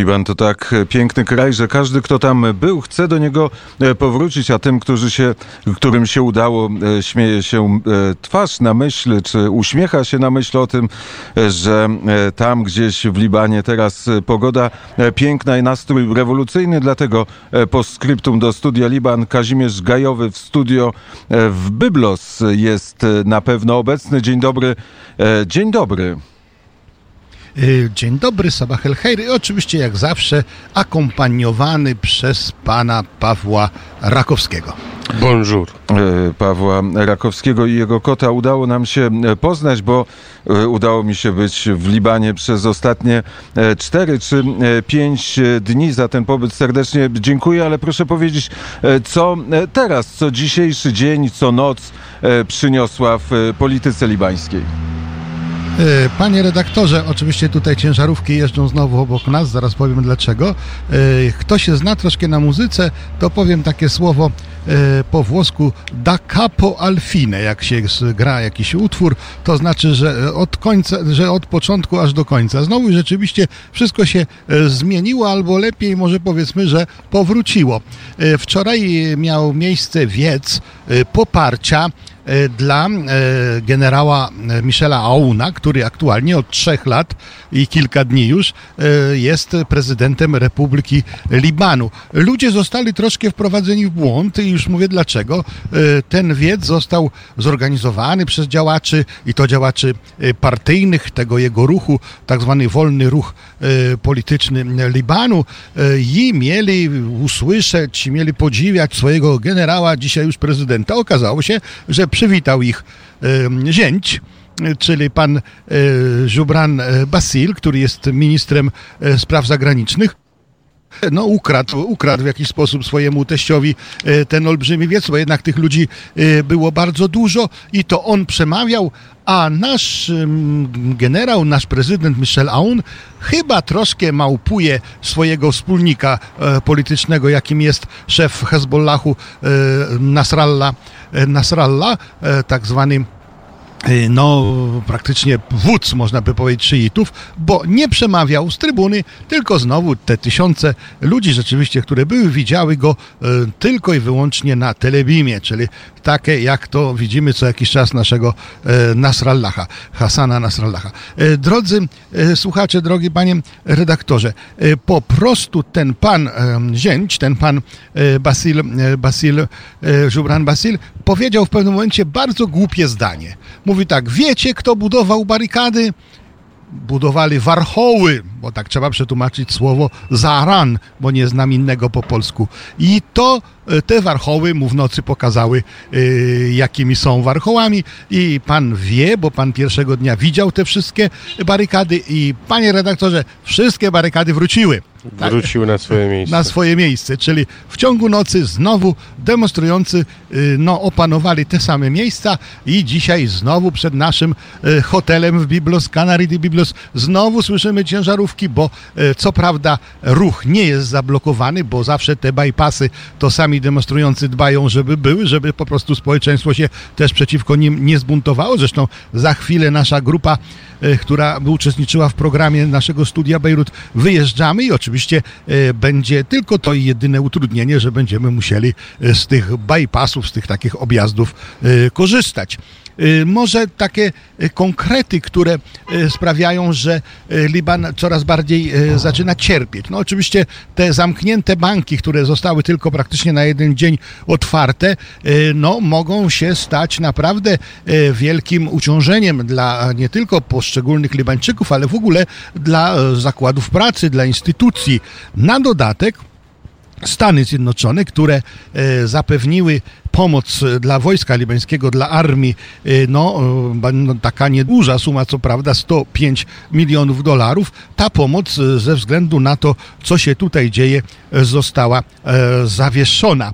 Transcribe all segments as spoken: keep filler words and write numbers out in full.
Liban to tak piękny kraj, że każdy, kto tam był, chce do niego powrócić, a tym, którzy się, którym się udało, śmieje się twarz na myśl, czy uśmiecha się na myśl o tym, że tam gdzieś w Libanie teraz pogoda piękna i nastrój rewolucyjny, dlatego postscriptum do Studia Liban. Kazimierz Gajowy w studio w Byblos jest na pewno obecny. Dzień dobry. Dzień dobry. Dzień dobry, Sabah el Khair. I oczywiście jak zawsze akompaniowany przez pana Pawła Rakowskiego. Bonjour. Pawła Rakowskiego i jego kota udało nam się poznać, bo udało mi się być w Libanie przez ostatnie cztery czy pięć dni. Za ten pobyt serdecznie dziękuję, ale proszę powiedzieć, co teraz, co dzisiejszy dzień, co noc przyniosła w polityce libańskiej? Panie redaktorze, oczywiście tutaj ciężarówki jeżdżą znowu obok nas, zaraz powiem dlaczego. Kto się zna troszkę na muzyce, to powiem takie słowo po włosku da capo al fine, jak się gra jakiś utwór, to znaczy, że od końca, że od początku aż do końca. Znowu rzeczywiście wszystko się zmieniło, albo lepiej może powiedzmy, że powróciło. Wczoraj miał miejsce wiec poparcia dla generała Michela Aouna, który aktualnie od trzech lat i kilka dni już jest prezydentem Republiki Libanu. Ludzie zostali troszkę wprowadzeni w błąd i już mówię dlaczego. Ten wiec został zorganizowany przez działaczy i to działaczy partyjnych tego jego ruchu, tak zwany wolny ruch polityczny Libanu i mieli usłyszeć, mieli podziwiać swojego generała, dzisiaj już prezydenta. Okazało się, że przywitał ich e, zięć, czyli pan e, Joubran Bassil, który jest ministrem e, spraw zagranicznych. No ukradł, ukradł w jakiś sposób swojemu teściowi e, ten olbrzymi wiec, bo jednak tych ludzi e, było bardzo dużo i to on przemawiał, a nasz e, generał, nasz prezydent Michel Aoun chyba troszkę małpuje swojego wspólnika e, politycznego, jakim jest szef Hezbollahu e, Nasrallah, e, Nasrallah e, tak zwany no praktycznie wódz, można by powiedzieć, szyitów, bo nie przemawiał z trybuny, tylko znowu te tysiące ludzi rzeczywiście, które były, widziały go e, tylko i wyłącznie na telebimie, czyli takie jak to widzimy co jakiś czas naszego e, Nasrallaha, Hassana Nasrallaha. E, drodzy e, słuchacze, drogi panie redaktorze, e, po prostu ten pan e, zięć, ten pan e, Bassil, e, Bassil e, Joubran Bassil powiedział w pewnym momencie bardzo głupie zdanie. Mówi tak, wiecie, kto budował barykady? Budowali warchoły, bo tak trzeba przetłumaczyć słowo zaran, bo nie znam innego po polsku. I to te warchoły mu w nocy pokazały, yy, jakimi są warchołami i pan wie, bo pan pierwszego dnia widział te wszystkie barykady i panie redaktorze, wszystkie barykady wróciły. Wrócił na swoje miejsce. Na swoje miejsce, czyli w ciągu nocy znowu demonstrujący no, opanowali te same miejsca i dzisiaj znowu przed naszym hotelem w Byblos, Canary de Byblos, znowu słyszymy ciężarówki, bo co prawda ruch nie jest zablokowany, bo zawsze te bypassy to sami demonstrujący dbają, żeby były, żeby po prostu społeczeństwo się też przeciwko nim nie zbuntowało. Zresztą za chwilę nasza grupa, która uczestniczyła w programie naszego studia Bejrut, wyjeżdżamy i oczywiście e, będzie tylko to jedyne utrudnienie, że będziemy musieli z tych bypassów, z tych takich objazdów e, korzystać. E, może takie konkrety, które e, sprawiają, że e, Liban coraz bardziej e, zaczyna cierpieć. No oczywiście te zamknięte banki, które zostały tylko praktycznie na jeden dzień otwarte, e, no mogą się stać naprawdę e, wielkim uciążeniem dla nie tylko poszczególnych Libańczyków, ale w ogóle dla e, zakładów pracy, dla instytucji. Na dodatek Stany Zjednoczone, które e, zapewniły pomoc dla wojska libańskiego, dla armii, no, no taka nieduża suma, co prawda sto pięć milionów dolarów. Ta pomoc ze względu na to, co się tutaj dzieje, została e, zawieszona.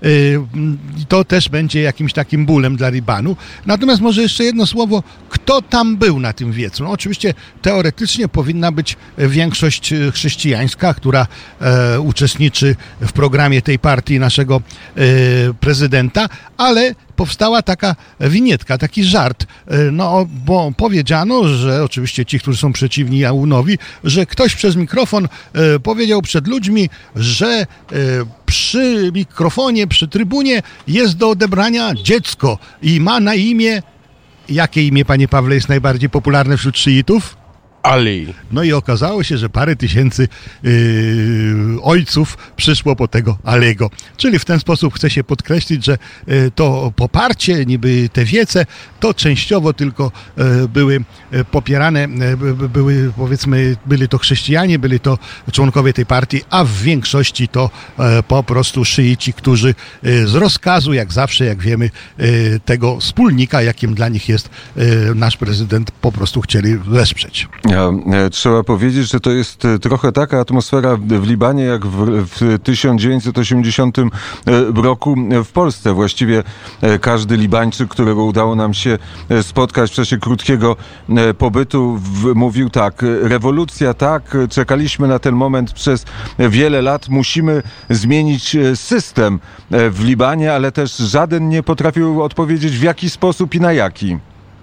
To też będzie jakimś takim bólem dla Libanu. Natomiast może jeszcze jedno słowo, kto tam był na tym wiecu? No oczywiście teoretycznie powinna być większość chrześcijańska, która e, uczestniczy w programie tej partii naszego e, prezydenta, ale powstała taka winietka, taki żart, no bo powiedziano, że oczywiście ci, którzy są przeciwni Jaunowi, że ktoś przez mikrofon powiedział przed ludźmi, że przy mikrofonie, przy trybunie jest do odebrania dziecko i ma na imię, jakie imię, panie Pawle, jest najbardziej popularne wśród szyitów? Ali. No i okazało się, że parę tysięcy yy, ojców przyszło po tego Aliego. Czyli w ten sposób chce się podkreślić, że yy, to poparcie, niby te wiece, to częściowo tylko yy, były yy, popierane, yy, były powiedzmy, byli to chrześcijanie, byli to członkowie tej partii, a w większości to yy, po prostu szyici, którzy yy, z rozkazu, jak zawsze, jak wiemy, yy, tego wspólnika, jakim dla nich jest yy, nasz prezydent, po prostu chcieli wesprzeć. Trzeba powiedzieć, że to jest trochę taka atmosfera w Libanie, jak w, w tysiąc dziewięćset osiemdziesiątym roku w Polsce. Właściwie każdy Libańczyk, którego udało nam się spotkać w czasie krótkiego pobytu, w, mówił tak: rewolucja, tak, czekaliśmy na ten moment przez wiele lat, musimy zmienić system w Libanie, ale też żaden nie potrafił odpowiedzieć, w jaki sposób i na jaki.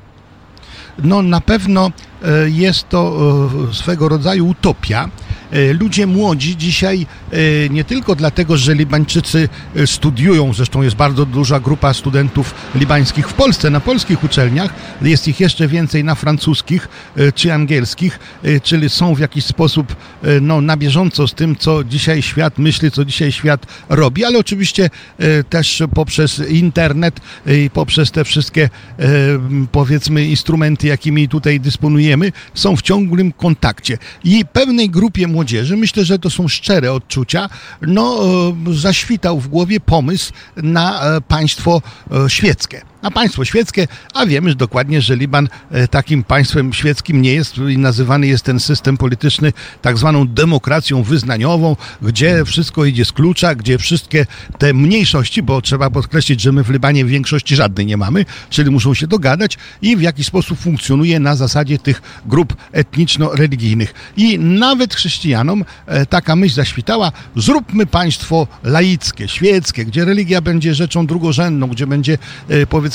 No na pewno jest to swego rodzaju utopia. Ludzie młodzi dzisiaj nie tylko dlatego, że Libańczycy studiują, zresztą jest bardzo duża grupa studentów libańskich w Polsce, na polskich uczelniach, jest ich jeszcze więcej na francuskich czy angielskich, czyli są w jakiś sposób no, na bieżąco z tym, co dzisiaj świat myśli, co dzisiaj świat robi, ale oczywiście też poprzez internet i poprzez te wszystkie powiedzmy instrumenty, jakimi tutaj dysponujemy, są w ciągłym kontakcie. I pewnej grupie młodzieży, myślę, że to są szczere odczucia, no zaświtał w głowie pomysł na państwo świeckie. Na państwo świeckie, a wiemy dokładnie, że Liban takim państwem świeckim nie jest i nazywany jest ten system polityczny tak zwaną demokracją wyznaniową, gdzie wszystko idzie z klucza, gdzie wszystkie te mniejszości, bo trzeba podkreślić, że my w Libanie w większości żadnej nie mamy, czyli muszą się dogadać i w jakiś sposób funkcjonuje na zasadzie tych grup etniczno-religijnych. I nawet chrześcijanom taka myśl zaświtała: zróbmy państwo laickie, świeckie, gdzie religia będzie rzeczą drugorzędną, gdzie będzie powiedzmy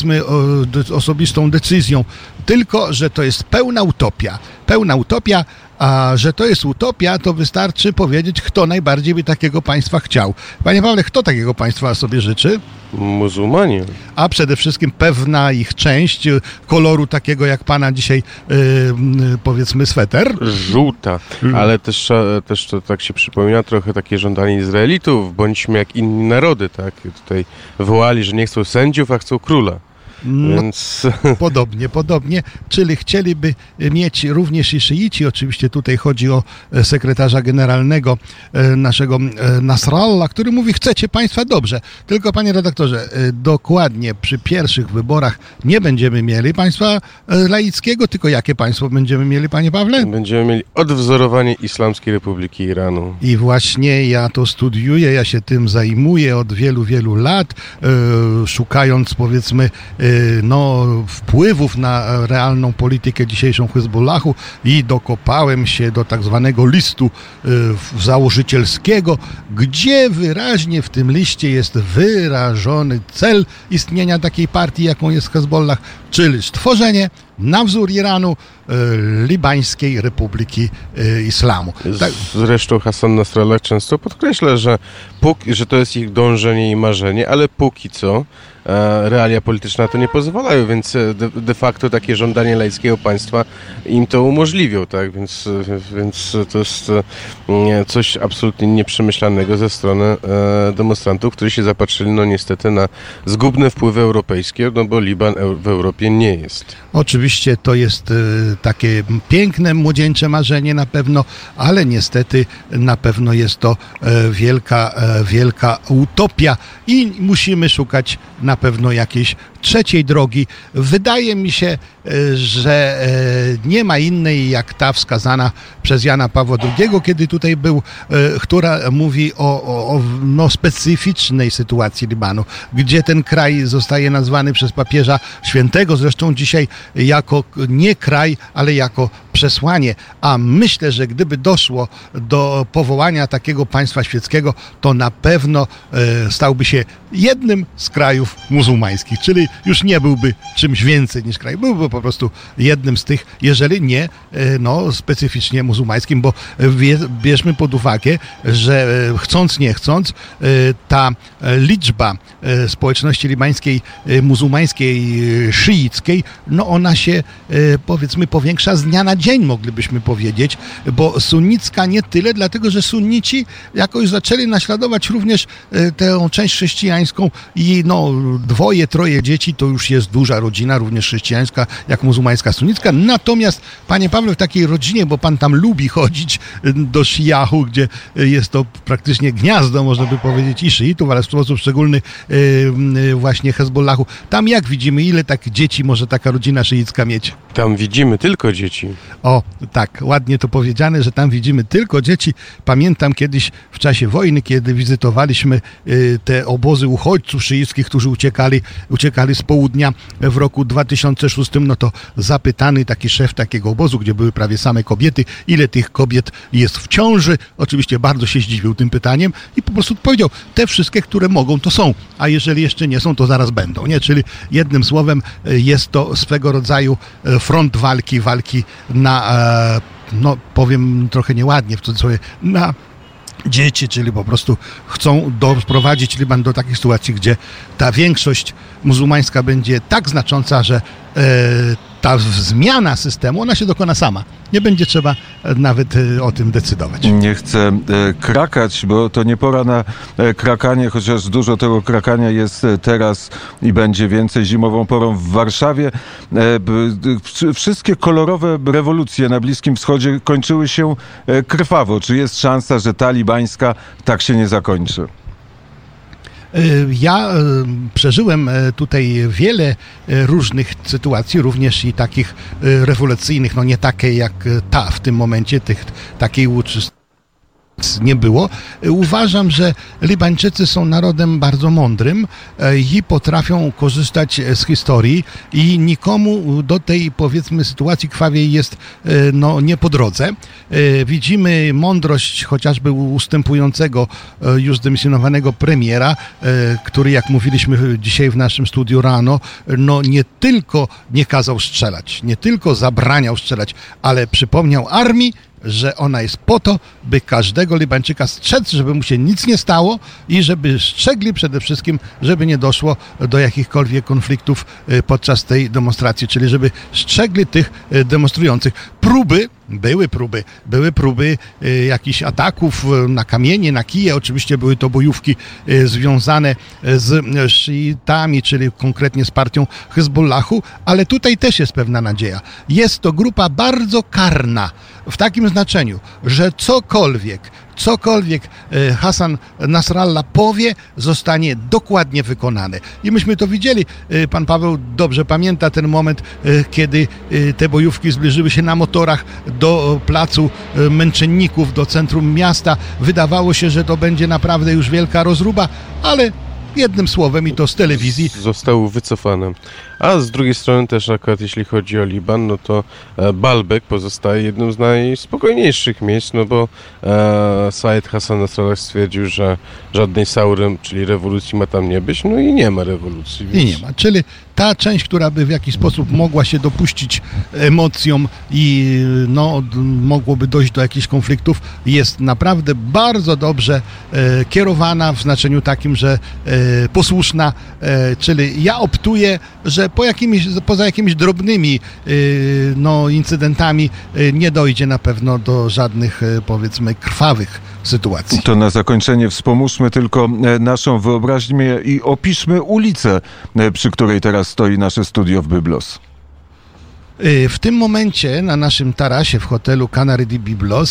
osobistą decyzją, tylko że to jest pełna utopia. Pełna utopia, a że to jest utopia, to wystarczy powiedzieć, kto najbardziej by takiego państwa chciał. Panie Pawle, kto takiego państwa sobie życzy? Muzułmanie. A przede wszystkim pewna ich część koloru takiego jak pana dzisiaj yy, powiedzmy sweter. Żółta, ale też, też to tak się przypomina trochę takie żądanie Izraelitów, bądźmy jak inni narody, tak? Tutaj wołali, że nie chcą sędziów, a chcą króla. No, Więc... Podobnie, podobnie, czyli chcieliby mieć również i szyici, oczywiście tutaj chodzi o sekretarza generalnego naszego Nasrallah, który mówi: chcecie państwa, dobrze, tylko panie redaktorze, dokładnie przy pierwszych wyborach nie będziemy mieli państwa laickiego, tylko jakie państwo będziemy mieli, panie Pawle? Będziemy mieli odwzorowanie Islamskiej Republiki Iranu. I właśnie ja to studiuję, ja się tym zajmuję od wielu, wielu lat, szukając powiedzmy no, wpływów na realną politykę dzisiejszą Hezbollahu i dokopałem się do tak zwanego listu y, założycielskiego, gdzie wyraźnie w tym liście jest wyrażony cel istnienia takiej partii, jaką jest Hezbollah, czyli stworzenie na wzór Iranu y, Libańskiej Republiki y, Islamu. Tak. Zresztą Hassan Nasrallah często podkreśla, że, póki, że to jest ich dążenie i marzenie, ale póki co e, realia polityczna to nie pozwalają, więc de, de facto takie żądanie laickiego państwa im to umożliwią, tak? Więc, więc to jest e, coś absolutnie nieprzemyślanego ze strony e, demonstrantów, którzy się zapatrzyli no niestety na zgubne wpływy europejskie, no bo Liban w Europie nie jest. Oczywiście to jest y, takie piękne, młodzieńcze marzenie na pewno, ale niestety na pewno jest to y, wielka, y, wielka utopia i musimy szukać na pewno jakiejś trzeciej drogi. Wydaje mi się, y, że y, nie ma innej jak ta wskazana przez Jana Pawła drugiego, kiedy tutaj był, y, która mówi o, o, o no, specyficznej sytuacji Libanu, gdzie ten kraj zostaje nazwany przez papieża świętego, zresztą dzisiaj jako nie kraj, ale jako przesłanie, a myślę, że gdyby doszło do powołania takiego państwa świeckiego, to na pewno e, stałby się jednym z krajów muzułmańskich, czyli już nie byłby czymś więcej niż kraj, byłby po prostu jednym z tych, jeżeli nie e, no, specyficznie muzułmańskim, bo wie, bierzmy pod uwagę, że e, chcąc nie chcąc, e, ta liczba e, społeczności libańskiej, e, muzułmańskiej, e, szyickiej, no ona się e, powiedzmy powiększa z dnia na dzień, moglibyśmy powiedzieć, bo sunnicka nie tyle, dlatego że sunnici jakoś zaczęli naśladować również e, tę część chrześcijańską i no dwoje, troje dzieci to już jest duża rodzina, również chrześcijańska, jak muzułmańska, sunnicka. Natomiast, panie Pawle, w takiej rodzinie, bo pan tam lubi chodzić do Sziachu, gdzie jest to praktycznie gniazdo, można by powiedzieć, i szyitów, ale w sposób szczególny e, właśnie Hezbollahu. Tam jak widzimy, ile tak dzieci może taka rodzina szyicka mieć? Tam widzimy tylko dzieci. O, tak, ładnie to powiedziane, że tam widzimy tylko dzieci. Pamiętam kiedyś w czasie wojny, kiedy wizytowaliśmy y, te obozy uchodźców szyickich, którzy uciekali, uciekali z południa w roku dwa tysiące szóstym, no to zapytany taki szef takiego obozu, gdzie były prawie same kobiety, ile tych kobiet jest w ciąży. Oczywiście bardzo się zdziwił tym pytaniem i po prostu powiedział, te wszystkie, które mogą, to są, a jeżeli jeszcze nie są, to zaraz będą, nie? Czyli jednym słowem y, jest to swego rodzaju y, front walki, walki na, e, no powiem trochę nieładnie w cudzysłowie, na dzieci, czyli po prostu chcą doprowadzić Liban do takiej sytuacji, gdzie ta większość muzułmańska będzie tak znacząca, że e, ta zmiana systemu, ona się dokona sama. Nie będzie trzeba nawet o tym decydować. Nie chcę e, krakać, bo to nie pora na e, krakanie, chociaż dużo tego krakania jest teraz i będzie więcej zimową porą w Warszawie. E, b, d, wszystkie kolorowe rewolucje na Bliskim Wschodzie kończyły się e, krwawo. Czy jest szansa, że ta libańska tak się nie zakończy? Ja przeżyłem tutaj wiele różnych sytuacji, również i takich rewolucyjnych, no nie takie jak ta w tym momencie, tych, takiej uczestniczenia nie było. Uważam, że Libańczycy są narodem bardzo mądrym i potrafią korzystać z historii i nikomu do tej, powiedzmy, sytuacji krwawiej jest no, nie po drodze. Widzimy mądrość chociażby ustępującego już zdymisjonowanego premiera, który, jak mówiliśmy dzisiaj w naszym studiu rano, no nie tylko nie kazał strzelać, nie tylko zabraniał strzelać, ale przypomniał armii, że ona jest po to, by każdego Libańczyka strzec, żeby mu się nic nie stało i żeby strzegli przede wszystkim, żeby nie doszło do jakichkolwiek konfliktów podczas tej demonstracji, czyli żeby strzegli tych demonstrujących. Próby, były próby, były próby jakichś ataków na kamienie, na kije, oczywiście były to bojówki związane z szyitami, czyli konkretnie z partią Hezbollahu, ale tutaj też jest pewna nadzieja. Jest to grupa bardzo karna, w takim znaczeniu, że cokolwiek, cokolwiek Hassan Nasrallah powie, zostanie dokładnie wykonane. I myśmy to widzieli. Pan Paweł dobrze pamięta ten moment, kiedy te bojówki zbliżyły się na motorach do placu męczenników, do centrum miasta. Wydawało się, że to będzie naprawdę już wielka rozruba, ale jednym słowem, i to z telewizji, zostały wycofane. A z drugiej strony też akurat jeśli chodzi o Liban, no to Baalbek pozostaje jednym z najspokojniejszych miejsc, no bo e, Said Hassan Nasrallah stwierdził, że żadnej Saury, czyli rewolucji ma tam nie być, no i nie ma rewolucji. Więc... I nie ma, czyli ta część, która by w jakiś sposób mogła się dopuścić emocjom i no, mogłoby dojść do jakichś konfliktów, jest naprawdę bardzo dobrze e, kierowana w znaczeniu takim, że e, posłuszna, e, czyli ja optuję, że po jakimiś, poza jakimiś drobnymi e, no, incydentami e, nie dojdzie na pewno do żadnych, e, powiedzmy, krwawych sytuacji. To na zakończenie wspomóżmy tylko naszą wyobraźnię i opiszmy ulicę, przy której teraz stoi nasze studio w Byblos. W tym momencie na naszym tarasie w hotelu Canary di Byblos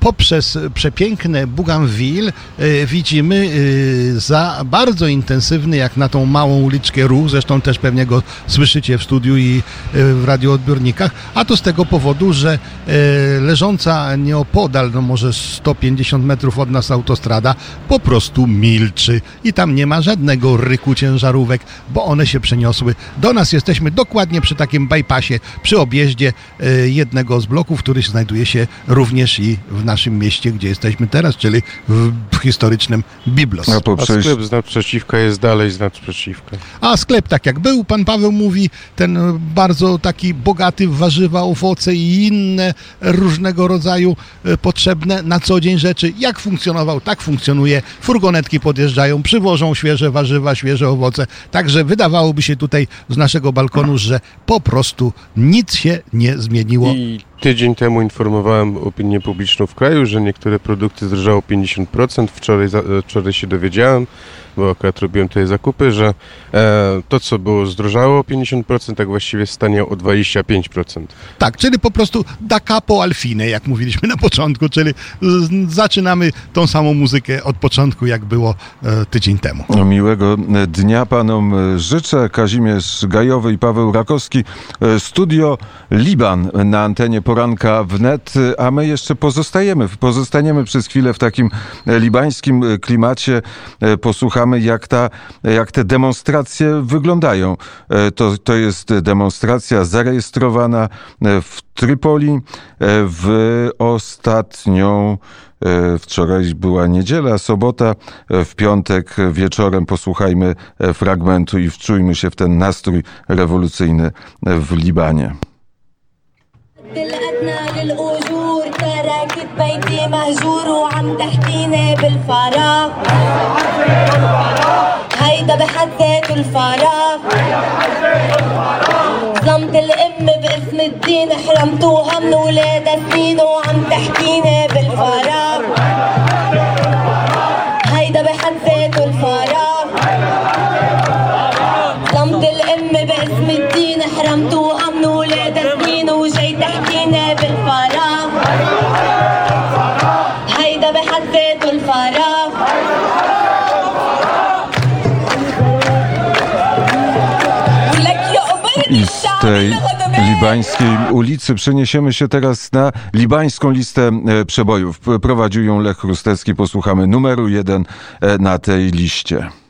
poprzez przepiękne Bougainville e, widzimy e, za bardzo intensywny, jak na tą małą uliczkę, ruch, zresztą też pewnie go słyszycie w studiu i e, w radioodbiornikach, a to z tego powodu, że e, leżąca nieopodal, no może sto pięćdziesiąt metrów od nas autostrada, po prostu milczy i tam nie ma żadnego ryku ciężarówek, bo one się przeniosły do nas. Jesteśmy dokładnie przy takim bypassie, przy objeździe e, jednego z bloków, który znajduje się również i w naszym mieście, gdzie jesteśmy teraz, czyli w, w historycznym Biblos. A, A poprzez... sklep z naprzeciwka jest dalej z naprzeciwka. A sklep tak jak był, pan Paweł mówi, ten bardzo taki bogaty w warzywa, owoce i inne różnego rodzaju e, potrzebne na co dzień rzeczy. Jak funkcjonował, tak funkcjonuje. Furgonetki podjeżdżają, przywożą świeże warzywa, świeże owoce. Także wydawałoby się tutaj z naszego balkonu, że po prostu nic się nie zmieniło. I tydzień temu informowałem opinię publiczną w kraju, że niektóre produkty zdrożały o pięćdziesiąt procent. Wczoraj, za- wczoraj się dowiedziałem, bo akurat robiłem tutaj zakupy, że e, to, co było zdrożało o pięćdziesiąt procent, tak właściwie staniało o dwadzieścia pięć procent. Tak, czyli po prostu da capo al fine, jak mówiliśmy na początku, czyli z- zaczynamy tą samą muzykę od początku, jak było e, tydzień temu. Miłego dnia panom życzę. Kazimierz Gajowy i Paweł Rakowski. Studio Liban na antenie Poranka Wnet, a my jeszcze pozostajemy, pozostaniemy przez chwilę w takim libańskim klimacie. Posłuchamy, jak, ta, jak te demonstracje wyglądają. To, to jest demonstracja zarejestrowana w Trypoli w ostatnią wczoraj była niedziela, sobota, w piątek wieczorem posłuchajmy fragmentu i wczujmy się w ten nastrój rewolucyjny w Libanie. الأدنى للأجور تراكب بيتي مهجور وعم تحكيني بالفراغ هيدا بحد ذاته الفراغ ظلمت الأم باسم الدين حرمتوها من ولادها سنين وعم تحكيني بالفراغ هيدا بحد ذاته الفراغ ظلمت الأم باسم الدين حرمتوها من ولادها سنين وجاي تحكينا بالفراغ هيدا بحد ذاته الفراغ ولك يا قبرة I z الشعب tej الخدمات libańskiej ulicy przeniesiemy się teraz na libańską listę e, przebojów. Prowadził ją Lech Chrustewski. Posłuchamy numeru jeden e, na tej liście.